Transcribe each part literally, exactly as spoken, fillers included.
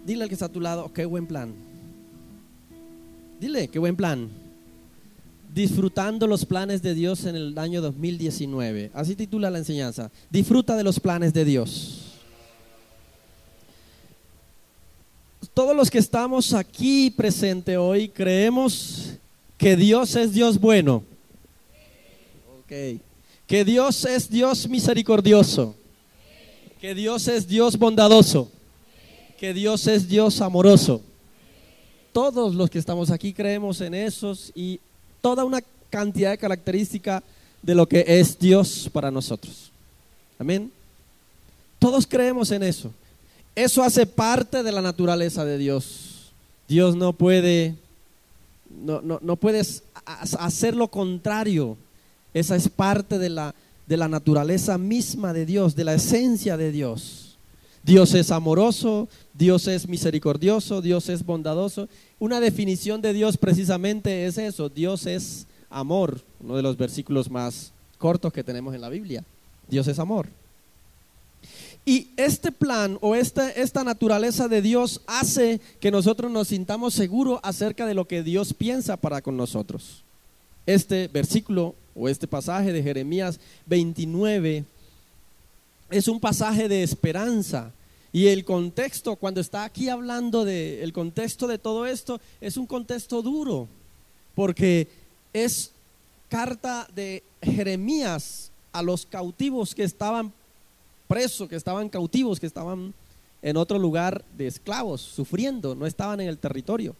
Dile al que está a tu lado, oh, qué buen plan. Dile, qué buen plan. Disfrutando los planes de Dios en el año dos mil diecinueve. Así titula la enseñanza. Disfruta de los planes de Dios. Todos los que estamos aquí presentes hoy creemos que Dios es Dios bueno. Okay. Que Dios es Dios misericordioso. Que Dios es Dios bondadoso. Que Dios es Dios amoroso. Todos los que estamos aquí creemos en esos y toda una cantidad de características de lo que es Dios para nosotros. Amén. Todos creemos en eso. Eso hace parte de la naturaleza de Dios. Dios no puede, no, no, no puedes hacer lo contrario. Esa es parte de la, de la naturaleza misma de Dios, de la esencia de Dios. Dios es amoroso, Dios es misericordioso, Dios es bondadoso. Una definición de Dios precisamente es eso, Dios es amor, uno de los versículos más cortos que tenemos en la Biblia. Dios es amor. Y este plan o esta, esta naturaleza de Dios hace que nosotros nos sintamos seguros acerca de lo que Dios piensa para con nosotros. Este versículo o este pasaje de Jeremías veintinueve es un pasaje de esperanza. Y el contexto, cuando está aquí hablando de el contexto de todo esto, es un contexto duro, porque es carta de Jeremías a los cautivos que estaban presos, que estaban cautivos, que estaban en otro lugar de esclavos, sufriendo, no estaban en el territorio.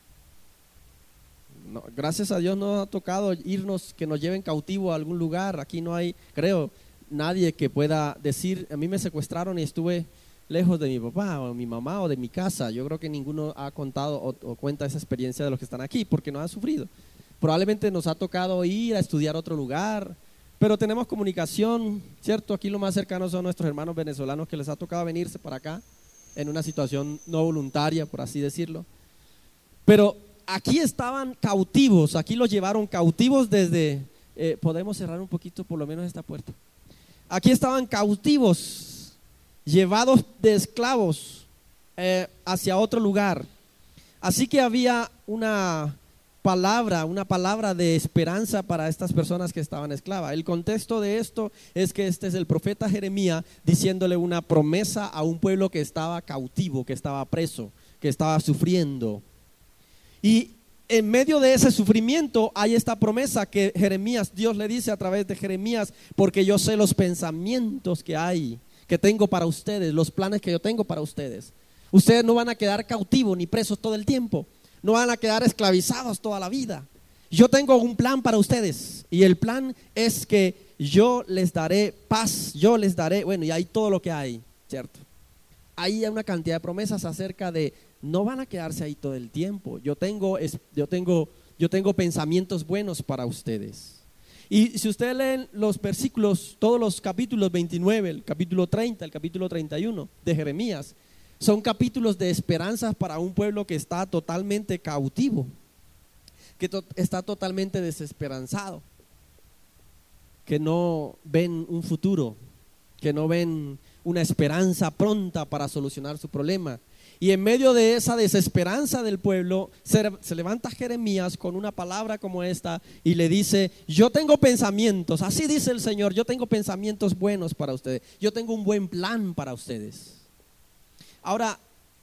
No, gracias a Dios no ha tocado irnos, que nos lleven cautivo a algún lugar. Aquí no hay, creo, nadie que pueda decir, a mí me secuestraron y estuve lejos de mi papá o mi mamá o de mi casa. Yo creo que ninguno ha contado o, o cuenta esa experiencia de los que están aquí, porque no han sufrido. Probablemente nos ha tocado ir a estudiar a otro lugar, pero tenemos comunicación, ¿cierto? Aquí lo más cercano son nuestros hermanos venezolanos que les ha tocado venirse para acá en una situación no voluntaria, por así decirlo. Pero aquí estaban cautivos, aquí los llevaron cautivos desde, eh, podemos cerrar un poquito por lo menos esta puerta. Aquí estaban cautivos, llevados de esclavos eh, hacia otro lugar. Así que había una palabra, una palabra de esperanza para estas personas que estaban esclavas. El contexto de esto es que este es el profeta Jeremías diciéndole una promesa a un pueblo que estaba cautivo, que estaba preso, que estaba sufriendo. Y en medio de ese sufrimiento hay esta promesa que Jeremías, Dios le dice a través de Jeremías, porque yo sé los pensamientos que hay, que tengo para ustedes, los planes que yo tengo para ustedes. Ustedes no van a quedar cautivos ni presos todo el tiempo, no van a quedar esclavizados toda la vida. Yo tengo un plan para ustedes y el plan es que yo les daré paz, yo les daré, bueno, y hay todo lo que hay, ¿cierto? Hay una cantidad de promesas acerca de no van a quedarse ahí todo el tiempo. Yo tengo, yo tengo, yo tengo pensamientos buenos para ustedes. Y si ustedes leen los versículos, todos los capítulos veintinueve, el capítulo treinta, el capítulo treinta y uno de Jeremías, son capítulos de esperanzas para un pueblo que está totalmente cautivo, que to- está totalmente desesperanzado, que no ven un futuro, que no ven una esperanza pronta para solucionar su problema. Y en medio de esa desesperanza del pueblo, se, se levanta Jeremías con una palabra como esta y le dice, yo tengo pensamientos, así dice el Señor, yo tengo pensamientos buenos para ustedes, yo tengo un buen plan para ustedes. Ahora,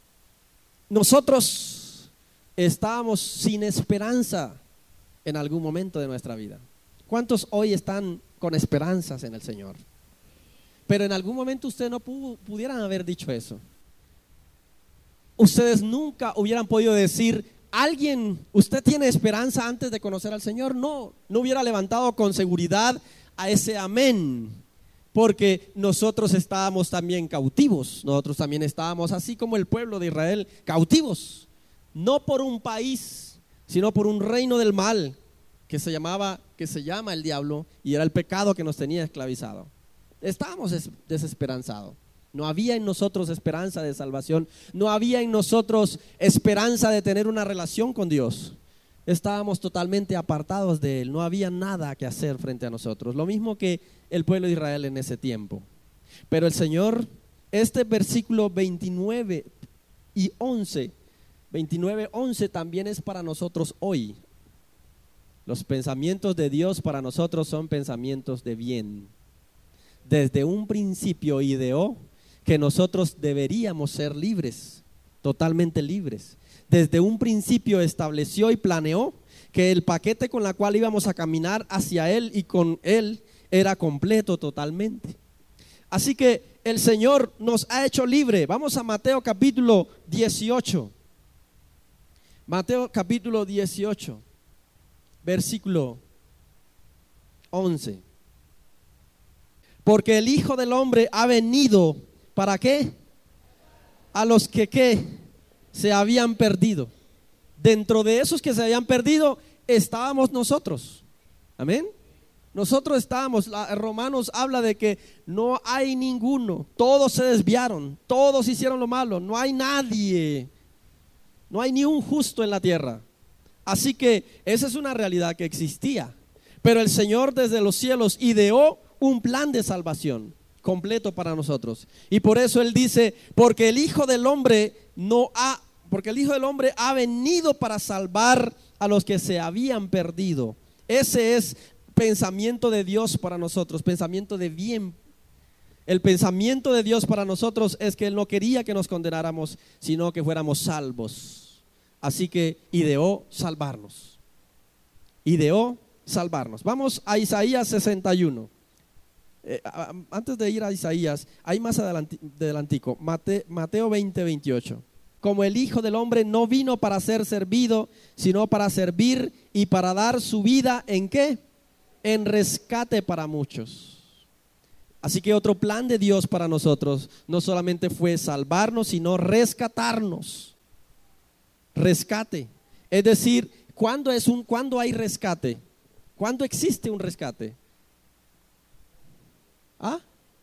nosotros estábamos sin esperanza en algún momento de nuestra vida. ¿Cuántos hoy están con esperanzas en el Señor? Pero en algún momento ustedes no pu- pudieran haber dicho eso. Ustedes nunca hubieran podido decir, alguien, usted tiene esperanza antes de conocer al Señor. No, no hubiera levantado con seguridad a ese amén, porque nosotros estábamos también cautivos, nosotros también estábamos así como el pueblo de Israel, cautivos, no por un país, sino por un reino del mal que se llamaba, que se llama el diablo, y era el pecado que nos tenía esclavizado. Estábamos des- desesperanzados. No había en nosotros esperanza de salvación, no había en nosotros esperanza de tener una relación con Dios. Estábamos totalmente apartados de Él, no había nada que hacer frente a nosotros, lo mismo que el pueblo de Israel en ese tiempo. Pero el Señor, este versículo veintinueve y once, veintinueve, once también es para nosotros hoy. Los pensamientos de Dios para nosotros son pensamientos de bien. Desde un principio ideó que nosotros deberíamos ser libres, totalmente libres. Desde un principio estableció y planeó que el paquete con el cual íbamos a caminar hacia Él y con Él era completo totalmente. Así que el Señor nos ha hecho libre. Vamos a Mateo capítulo dieciocho. Mateo capítulo dieciocho, versículo once. Porque el Hijo del Hombre ha venido, ¿para qué? A los que ¿qué? Se habían perdido. Dentro de esos que se habían perdido estábamos nosotros. Amén. Nosotros estábamos, la, Romanos habla de que no hay ninguno, todos se desviaron, todos hicieron lo malo, no hay nadie, no hay ni un justo en la tierra. Así que esa es una realidad que existía, pero el Señor desde los cielos ideó un plan de salvación completo para nosotros. Y por eso Él dice, porque el Hijo del Hombre no ha, porque el Hijo del Hombre ha venido para salvar a los que se habían perdido. Ese es pensamiento de Dios para nosotros, pensamiento de bien. El pensamiento de Dios para nosotros es que Él no quería que nos condenáramos, sino que fuéramos salvos. Así que ideó salvarnos. Ideó salvarnos. Vamos a Isaías sesenta y uno. Eh, antes de ir a Isaías, hay más adelantico, Mate, Mateo veinte, veintiocho. Como el Hijo del Hombre no vino para ser servido, sino para servir y para dar su vida, ¿en qué? En rescate para muchos. Así que otro plan de Dios para nosotros no solamente fue salvarnos, sino rescatarnos. Rescate. Es decir, ¿cuándo es un, cuándo hay rescate? ¿Cuándo existe un rescate? ¿Ah?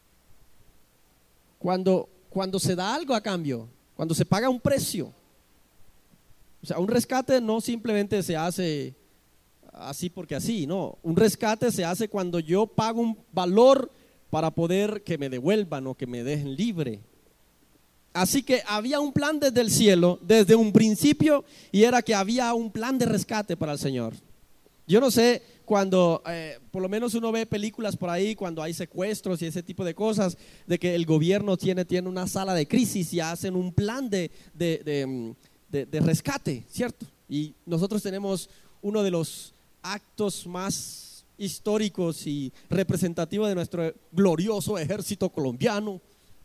Cuando, cuando se da algo a cambio, cuando se paga un precio. O sea, un rescate no simplemente se hace así porque así, no. Un rescate se hace cuando yo pago un valor para poder que me devuelvan o que me dejen libre. Así que había un plan desde el cielo, desde un principio, y era que había un plan de rescate para el Señor. Yo no sé, cuando eh, por lo menos uno ve películas por ahí, cuando hay secuestros y ese tipo de cosas, de que el gobierno tiene, tiene una sala de crisis y hacen un plan de, de, de, de, de rescate, ¿cierto? Y nosotros tenemos uno de los actos más históricos y representativos de nuestro glorioso ejército colombiano.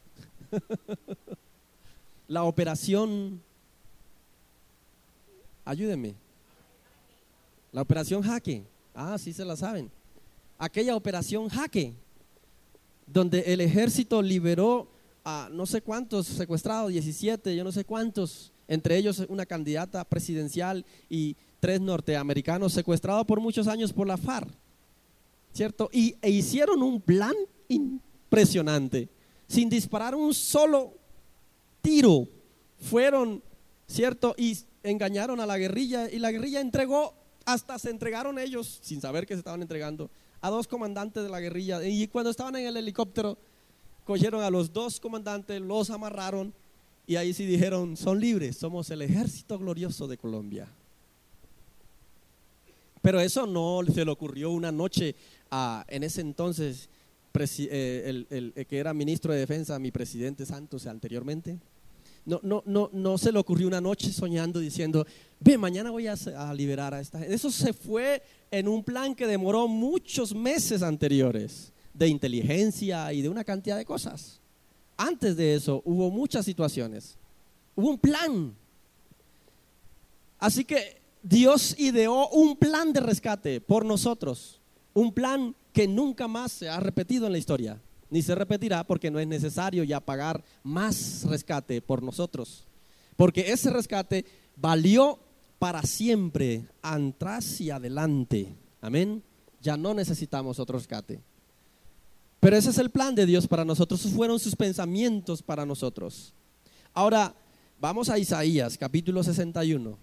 La operación, ayúdenme, la operación Jaque. Ah, sí se la saben. Aquella operación Jaque, donde el ejército liberó a no sé cuántos secuestrados, diecisiete, yo no sé cuántos, entre ellos una candidata presidencial y tres norteamericanos secuestrados por muchos años por la FARC, ¿cierto? Y e hicieron un plan impresionante, sin disparar un solo tiro, fueron, ¿cierto? Y engañaron a la guerrilla y la guerrilla entregó, hasta se entregaron ellos, sin saber que se estaban entregando, a dos comandantes de la guerrilla. Y cuando estaban en el helicóptero, cogieron a los dos comandantes, los amarraron y ahí sí dijeron, son libres, somos el ejército glorioso de Colombia. Pero eso no se le ocurrió una noche a, en ese entonces, presi, eh, el, el, el que era ministro de defensa, mi presidente Santos anteriormente. No, no, no, no se le ocurrió una noche soñando diciendo, ve, mañana voy a, a liberar a esta gente. Eso se fue en un plan que demoró muchos meses anteriores, de inteligencia y de una cantidad de cosas. Antes de eso hubo muchas situaciones, hubo un plan. Así que Dios ideó un plan de rescate por nosotros, un plan que nunca más se ha repetido en la historia, ni se repetirá, porque no es necesario ya pagar más rescate por nosotros, porque ese rescate valió para siempre, atrás y adelante. Amén. Ya no necesitamos otro rescate. Pero ese es el plan de Dios para nosotros, esos fueron sus pensamientos para nosotros. Ahora vamos a Isaías capítulo sesenta y uno.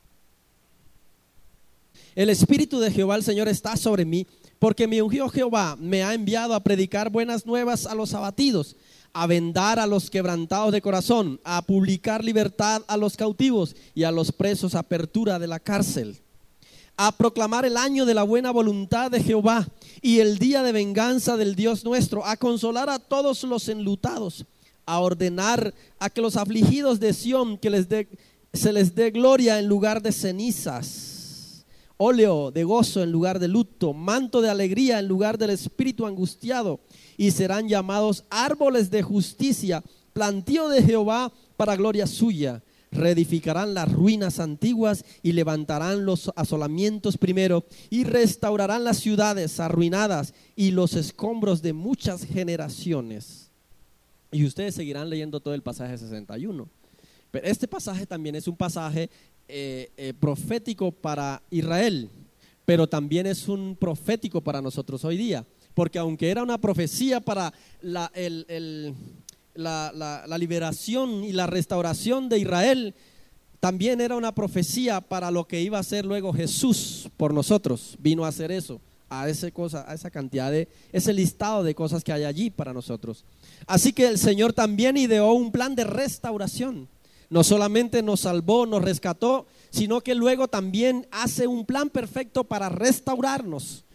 El Espíritu de Jehová el Señor está sobre mí, porque me ungió Jehová, me ha enviado a predicar buenas nuevas a los abatidos, a vendar a los quebrantados de corazón, a publicar libertad a los cautivos y a los presos apertura de la cárcel, a proclamar el año de la buena voluntad de Jehová y el día de venganza del Dios nuestro, a consolar a todos los enlutados, a ordenar a que los afligidos de Sión que les dé, se les dé gloria en lugar de cenizas, óleo de gozo en lugar de luto, manto de alegría en lugar del espíritu angustiado, y serán llamados árboles de justicia, plantío de Jehová para gloria suya. Reedificarán las ruinas antiguas y levantarán los asolamientos primero y restaurarán las ciudades arruinadas y los escombros de muchas generaciones. Y ustedes seguirán leyendo todo el pasaje sesenta y uno. Pero este pasaje también es un pasaje eh, eh, profético para Israel, pero también es un profético para nosotros hoy día. Porque aunque era una profecía para la, el, el, la, la, la liberación y la restauración de Israel, también era una profecía para lo que iba a hacer luego Jesús por nosotros. Vino a hacer eso, a, ese cosa, a esa cantidad de, ese listado de cosas que hay allí para nosotros. Así que el Señor también ideó un plan de restauración. No solamente nos salvó, nos rescató, sino que luego también hace un plan perfecto para restaurarnos.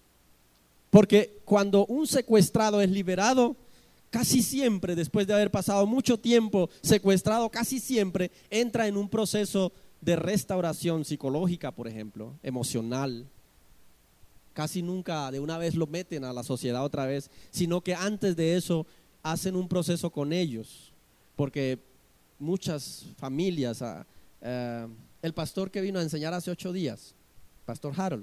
Porque cuando un secuestrado es liberado, casi siempre, después de haber pasado mucho tiempo secuestrado, casi siempre entra en un proceso de restauración psicológica, por ejemplo, emocional. Casi nunca de una vez lo meten a la sociedad otra vez, sino que antes de eso hacen un proceso con ellos. Porque muchas familias, uh, uh, el pastor que vino a enseñar hace ocho días, Pastor Harold,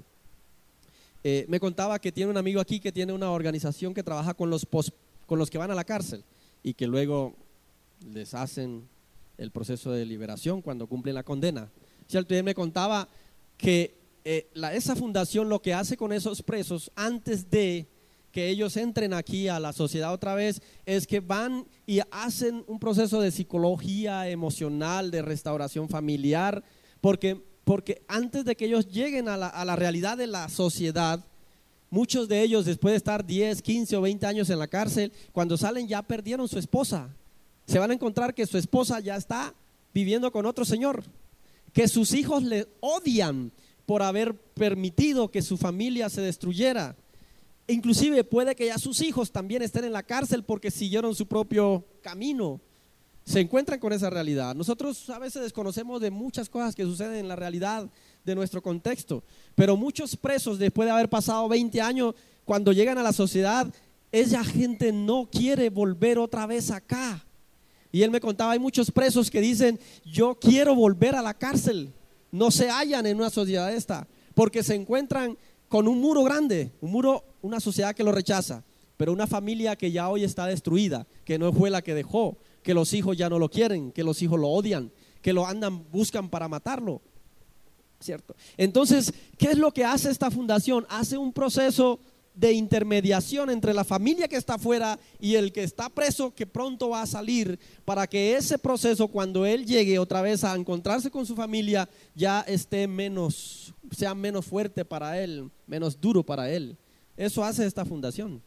Eh, me contaba que tiene un amigo aquí que tiene una organización que trabaja con los, pos, con los que van a la cárcel y que luego les hacen el proceso de liberación cuando cumplen la condena. ¿Cierto? Y él me contaba que eh, la, esa fundación lo que hace con esos presos antes de que ellos entren aquí a la sociedad otra vez es que van y hacen un proceso de psicología emocional, de restauración familiar, porque Porque antes de que ellos lleguen a la, a la realidad de la sociedad, muchos de ellos después de estar diez, quince o veinte años en la cárcel, cuando salen ya perdieron su esposa. Se van a encontrar que su esposa ya está viviendo con otro señor, que sus hijos le odian por haber permitido que su familia se destruyera. Inclusive puede que ya sus hijos también estén en la cárcel porque siguieron su propio camino. Se encuentran con esa realidad. Nosotros a veces desconocemos de muchas cosas que suceden en la realidad de nuestro contexto, pero muchos presos después de haber pasado veinte años, cuando llegan a la sociedad, esa gente no quiere volver otra vez acá. Y él me contaba, hay muchos presos que dicen, yo quiero volver a la cárcel. No se hallan en una sociedad esta, porque se encuentran con un muro grande, un muro, una sociedad que lo rechaza, pero una familia que ya hoy está destruida, que no fue la que dejó, que los hijos ya no lo quieren, que los hijos lo odian, que lo andan, buscan para matarlo, ¿cierto? Entonces, ¿qué es lo que hace esta fundación? Hace un proceso de intermediación entre la familia que está afuera y el que está preso, que pronto va a salir, para que ese proceso, cuando él llegue otra vez a encontrarse con su familia, ya esté menos, sea menos fuerte para él, menos duro para él. Eso hace esta fundación.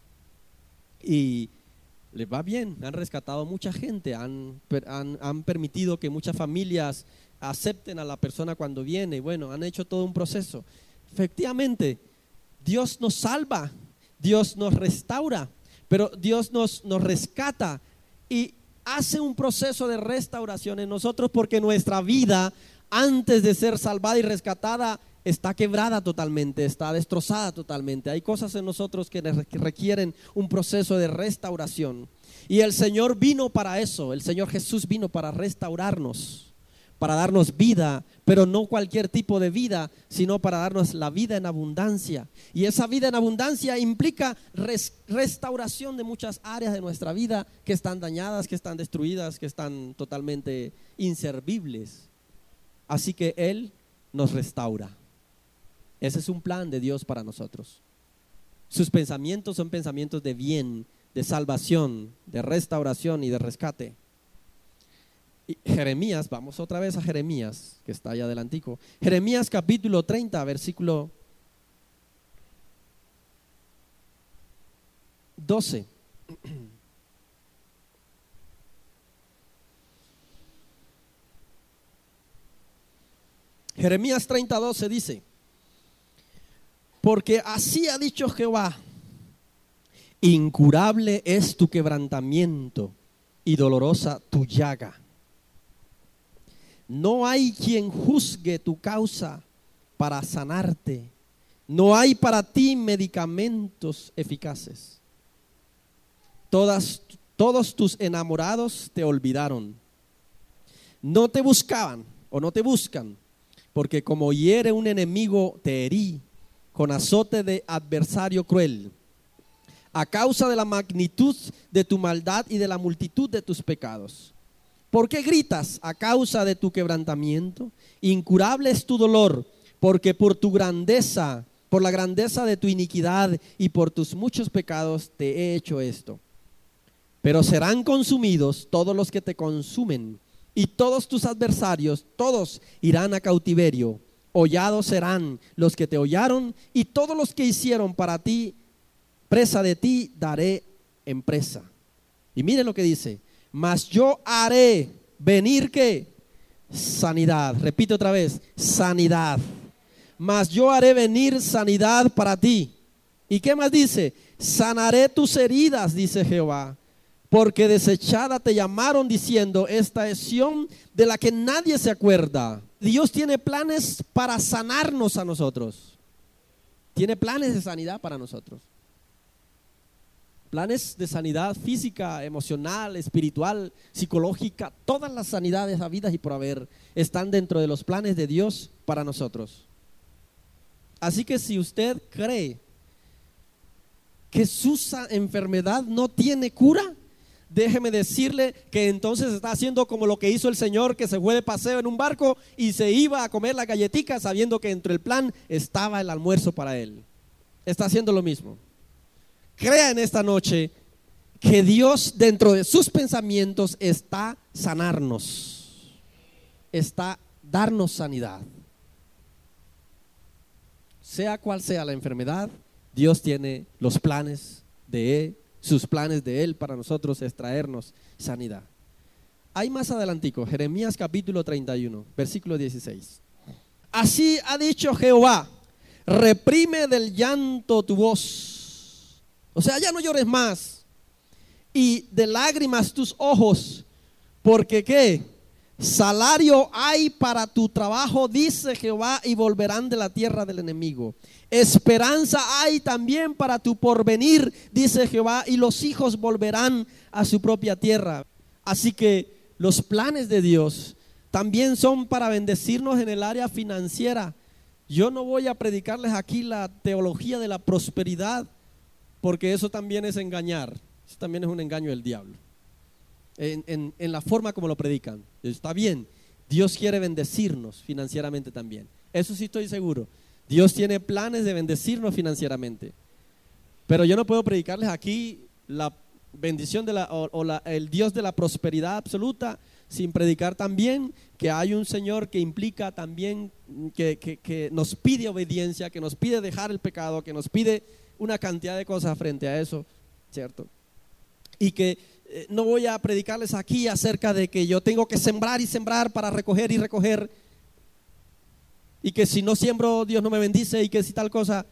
Y les va bien, han rescatado mucha gente, han, han, han permitido que muchas familias acepten a la persona cuando viene. Bueno, han hecho todo un proceso. Efectivamente, Dios nos salva, Dios nos restaura, pero Dios nos, nos rescata y hace un proceso de restauración en nosotros, porque nuestra vida, antes de ser salvada y rescatada, está quebrada totalmente, está destrozada totalmente. Hay cosas en nosotros que requieren un proceso de restauración. Y el Señor vino para eso, el Señor Jesús vino para restaurarnos, para darnos vida, pero no cualquier tipo de vida, sino para darnos la vida en abundancia. Y esa vida en abundancia implica res, restauración de muchas áreas de nuestra vida que están dañadas, que están destruidas, que están totalmente inservibles. Así que Él nos restaura. Ese es un plan de Dios para nosotros. Sus pensamientos son pensamientos de bien, de salvación, de restauración y de rescate. Y Jeremías, vamos otra vez a Jeremías, que está allá adelantico. Jeremías capítulo treinta, versículo doce. Jeremías treinta doce dice: porque así ha dicho Jehová, incurable es tu quebrantamiento y dolorosa tu llaga. No hay quien juzgue tu causa para sanarte. No hay para ti medicamentos eficaces. Todas, todos tus enamorados te olvidaron. No te buscaban o no te buscan, porque como hiere un enemigo te herí con azote de adversario cruel. A causa de la magnitud de tu maldad y de la multitud de tus pecados. ¿Por qué gritas a causa de tu quebrantamiento? Incurable es tu dolor, porque por tu grandeza, por la grandeza de tu iniquidad y por tus muchos pecados te he hecho esto. Pero serán consumidos todos los que te consumen, y todos tus adversarios, todos irán a cautiverio. Hollados serán los que te hollaron, y todos los que hicieron para ti presa de ti daré en presa. Y miren lo que dice: mas yo haré venir ¿qué? Sanidad. Repite otra vez: sanidad. Mas yo haré venir sanidad para ti. ¿Y qué más dice? Sanaré tus heridas, dice Jehová, porque desechada te llamaron diciendo: esta es Sión de la que nadie se acuerda. Dios tiene planes para sanarnos a nosotros. Tiene planes de sanidad para nosotros. Planes de sanidad física, emocional, espiritual, psicológica. Todas las sanidades habidas y por haber están dentro de los planes de Dios para nosotros. Así que si usted cree que su enfermedad no tiene cura, déjeme decirle que entonces está haciendo como lo que hizo el Señor, que se fue de paseo en un barco y se iba a comer las galletitas sabiendo que dentro del plan estaba el almuerzo para él. Está haciendo lo mismo. Crea en esta noche que Dios dentro de sus pensamientos está sanarnos, está darnos sanidad. Sea cual sea la enfermedad, Dios tiene los planes de Él, sus planes de Él para nosotros es traernos sanidad. Hay más adelantico, Jeremías capítulo treinta y uno, versículo dieciséis. Así ha dicho Jehová: reprime del llanto tu voz. O sea, ya no llores más. Y de lágrimas tus ojos, porque ¿qué? Salario hay para tu trabajo, dice Jehová, y volverán de la tierra del enemigo. Esperanza hay también para tu porvenir, dice Jehová, y los hijos volverán a su propia tierra. Así que los planes de Dios también son para bendecirnos en el área financiera. Yo no voy a predicarles aquí la teología de la prosperidad, porque eso también es engañar. Eso también es un engaño del diablo. En, en, en la forma como lo predican. Está bien, Dios quiere bendecirnos financieramente también. Eso sí estoy seguro. Dios tiene planes de bendecirnos financieramente. Pero yo no puedo predicarles aquí la bendición de la, o, o la, el Dios de la prosperidad absoluta, sin predicar también que hay un Señor que implica también que, que, que nos pide obediencia, que nos pide dejar el pecado, que nos pide una cantidad de cosas frente a eso, ¿cierto? Y que eh, no voy a predicarles aquí acerca de que yo tengo que sembrar y sembrar para recoger y recoger, y que si no siembro Dios no me bendice, y que si tal cosa.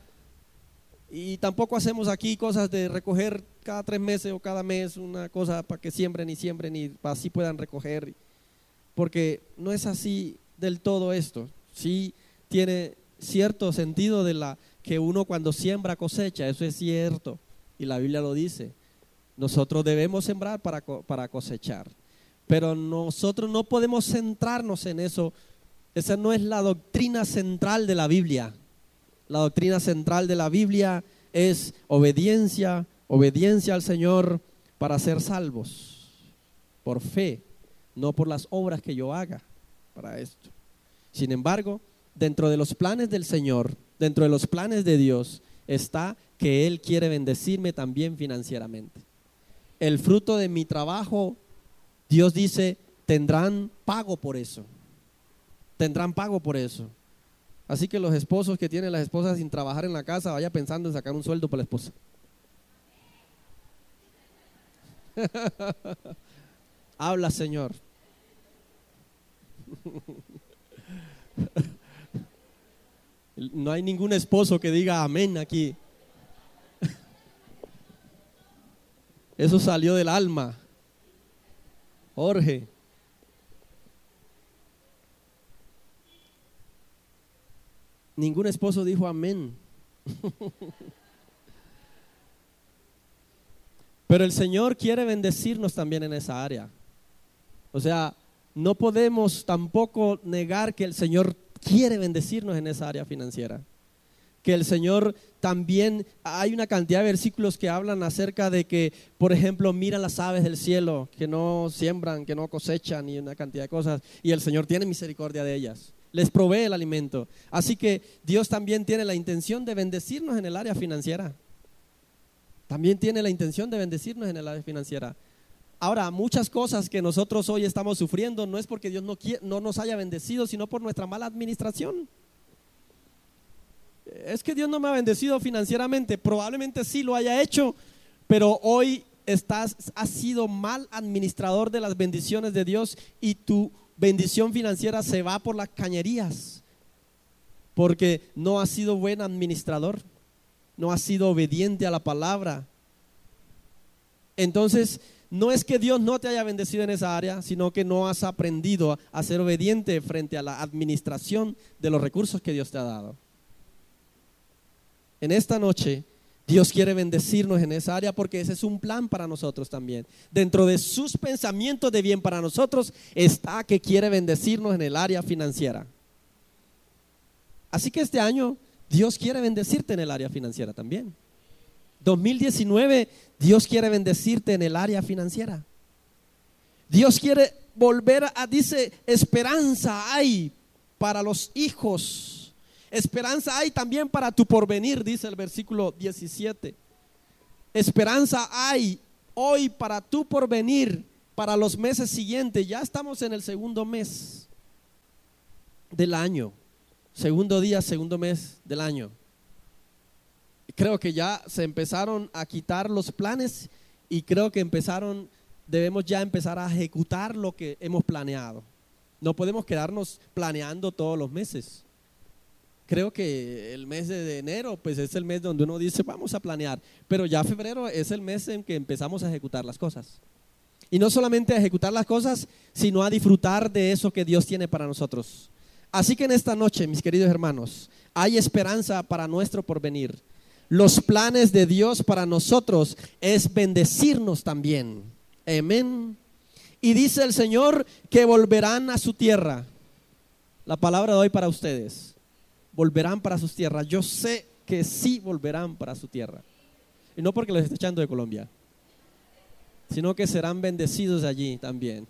Y tampoco hacemos aquí cosas de recoger cada tres meses o cada mes una cosa para que siembren y siembren y así puedan recoger, porque no es así del todo esto. Sí tiene cierto sentido de la que uno cuando siembra cosecha, eso es cierto, y la Biblia lo dice. Nosotros debemos sembrar para, para cosechar, pero nosotros no podemos centrarnos en eso. Esa no es la doctrina central de la Biblia. La doctrina central de la Biblia es obediencia, obediencia al Señor para ser salvos, por fe, no por las obras que yo haga para esto. Sin embargo, dentro de los planes del Señor, dentro de los planes de Dios, está que Él quiere bendecirme también financieramente. El fruto de mi trabajo, Dios dice, tendrán pago por eso. Tendrán pago por eso. Así que los esposos que tienen las esposas sin trabajar en la casa, vaya pensando en sacar un sueldo para la esposa. Habla, Señor. No hay ningún esposo que diga amén aquí. Eso salió del alma. Jorge. Ningún esposo dijo amén. Pero el Señor quiere bendecirnos también en esa área. O sea, no podemos tampoco negar que el Señor quiere bendecirnos en esa área financiera. Que el Señor también, hay una cantidad de versículos que hablan acerca de que, por ejemplo, mira las aves del cielo, que no siembran, que no cosechan y una cantidad de cosas, y el Señor tiene misericordia de ellas, les provee el alimento. Así que Dios también tiene la intención de bendecirnos en el área financiera. También tiene la intención de bendecirnos en el área financiera. Ahora, muchas cosas que nosotros hoy estamos sufriendo no es porque Dios no, quiere, no nos haya bendecido, sino por nuestra mala administración. Es que Dios no me ha bendecido financieramente, probablemente sí lo haya hecho, pero hoy estás, has sido mal administrador de las bendiciones de Dios y tu bendición financiera se va por las cañerías, porque no has sido buen administrador, no has sido obediente a la palabra. Entonces, no es que Dios no te haya bendecido en esa área, sino que no has aprendido a ser obediente frente a la administración de los recursos que Dios te ha dado. En esta noche, Dios quiere bendecirnos en esa área porque ese es un plan para nosotros también. Dentro de sus pensamientos de bien para nosotros está que quiere bendecirnos en el área financiera. Así que este año Dios quiere bendecirte en el área financiera también. dos mil diecinueve, Dios quiere bendecirte en el área financiera. Dios quiere volver a, dice, esperanza hay para los hijos. Esperanza hay también para tu porvenir, dice el versículo diecisiete. Esperanza hay hoy para tu porvenir, para los meses siguientes. Ya estamos en el segundo mes del año. Segundo día, segundo mes del año. Creo que ya se empezaron a quitar los planes y creo que empezaron, debemos ya empezar a ejecutar lo que hemos planeado. No podemos quedarnos planeando todos los meses. Creo que el mes de enero pues es el mes donde uno dice vamos a planear, pero ya febrero es el mes en que empezamos a ejecutar las cosas. Y no solamente a ejecutar las cosas, sino a disfrutar de eso que Dios tiene para nosotros. Así que en esta noche, mis queridos hermanos, hay esperanza para nuestro porvenir. Los planes de Dios para nosotros es bendecirnos también. Amén. Y dice el Señor que volverán a su tierra. La palabra de hoy para ustedes. Volverán para sus tierras. Yo sé que sí volverán para su tierra. Y no porque los esté echando de Colombia, sino que serán bendecidos allí también.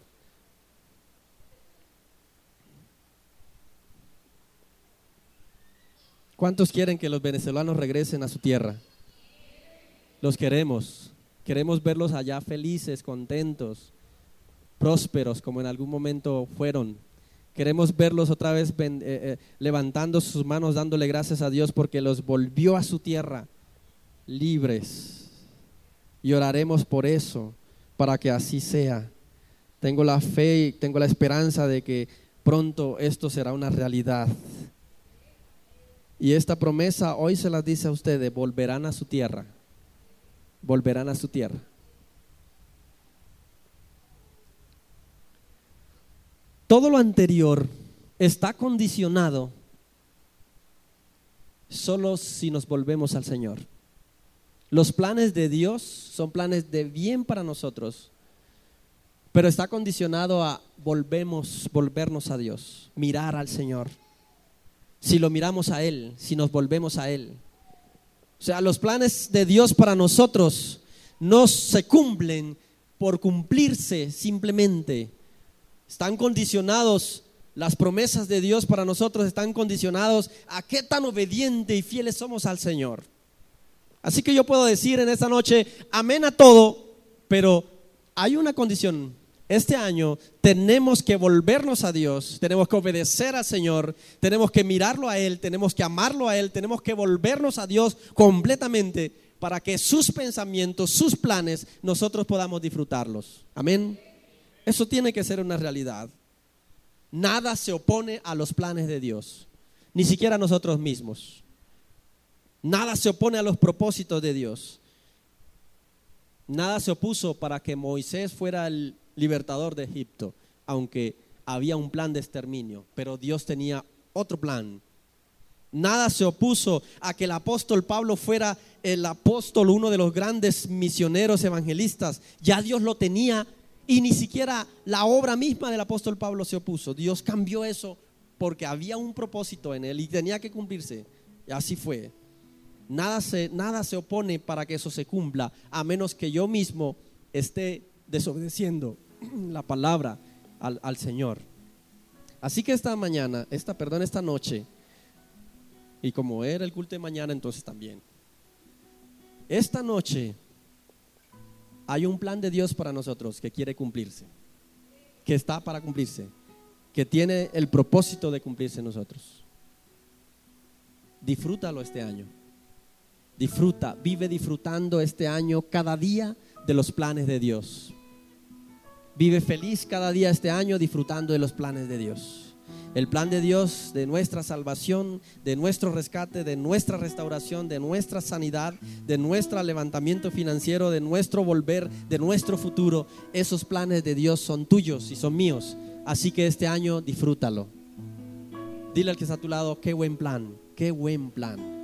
¿Cuántos quieren que los venezolanos regresen a su tierra? Los queremos. Queremos verlos allá felices, contentos, prósperos, como en algún momento fueron. Queremos verlos otra vez eh, eh, levantando sus manos, dándole gracias a Dios porque los volvió a su tierra libres. Y oraremos por eso, para que así sea. Tengo la fe y tengo la esperanza de que pronto esto será una realidad. Y esta promesa hoy se las dice a ustedes, volverán a su tierra. Volverán a su tierra. Todo lo anterior está condicionado solo si nos volvemos al Señor. Los planes de Dios son planes de bien para nosotros, pero está condicionado a volvemos, volvernos a Dios, mirar al Señor. Si lo miramos a Él, si nos volvemos a Él. O sea, los planes de Dios para nosotros no se cumplen por cumplirse simplemente. Están condicionados, las promesas de Dios para nosotros están condicionados a qué tan obediente y fieles somos al Señor. Así que yo puedo decir en esta noche, amén a todo, pero hay una condición. Este año tenemos que volvernos a Dios, tenemos que obedecer al Señor, tenemos que mirarlo a Él, tenemos que amarlo a Él, tenemos que volvernos a Dios completamente para que sus pensamientos, sus planes, nosotros podamos disfrutarlos. Amén. Eso tiene que ser una realidad. Nada se opone a los planes de Dios. ni siquiera nosotros mismos. Nada se opone a los propósitos de Dios. Nada se opuso para que Moisés fuera el libertador de Egipto, aunque había un plan de exterminio, pero Dios tenía otro plan. Nada se opuso a que el apóstol Pablo fuera el apóstol, uno de los grandes misioneros evangelistas. Ya Dios lo tenía y ni siquiera la obra misma del apóstol Pablo se opuso. Dios cambió eso porque había un propósito en él y tenía que cumplirse. Y así fue. Nada se, nada se opone para que eso se cumpla, a menos que yo mismo esté desobedeciendo la palabra al, al Señor. Así que esta mañana, esta, perdón, esta noche, y como era el culto de mañana, entonces también, esta noche hay un plan de Dios para nosotros que quiere cumplirse, que está para cumplirse, que tiene el propósito de cumplirse en nosotros. Disfrútalo este año. Disfruta, vive disfrutando este año cada día de los planes de Dios. Vive feliz cada día este año disfrutando de los planes de Dios. El plan de Dios de nuestra salvación, de nuestro rescate, de nuestra restauración, de nuestra sanidad, de nuestro levantamiento financiero, de nuestro volver, de nuestro futuro. Esos planes de Dios son tuyos y son míos. Así que este año disfrútalo. Dile al que está a tu lado, qué buen plan, qué buen plan.